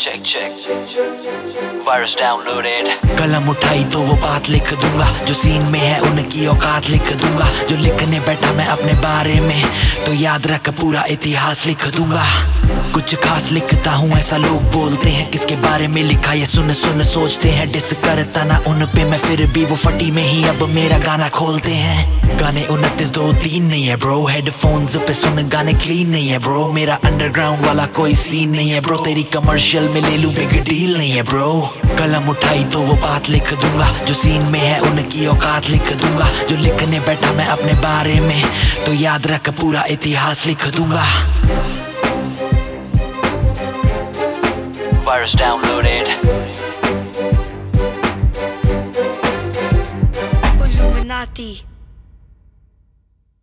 check virus downloaded. कलम उठाई तो वो बात लिख दूंगा, जो सीन में है उनकी औकात लिख दूंगा। जो लिखने बैठा मैं अपने बारे में, तो याद रख पूरा इतिहास लिख दूंगा। कुछ खास लिखता हूँ ऐसा लोग बोलते हैं, किसके बारे में लिखा ये सुन सुन सोचते हैं। डिस करता ना उन पे मैं, फिर भी वो फटी में ही अब मेरा गाना खोलते हैं। गाने 29 2 3 नहीं है ब्रो, हेडफोन्स पे सुन गाने क्लीन नहीं है ब्रो। मेरा अंडरग्राउंड वाला कोई सीन नहीं है ब्रो, तेरी कमर्शियल में ले लूं बिग डील नहीं है ब्रो। कलम उठाई तो वो बात लिख दूंगा, जो सीन में है उनकी औकात लिख दूंगा। जो लिखने बैठा मैं अपने बारे में, तो याद रख पूरा इतिहास लिख दूंगा। Virus down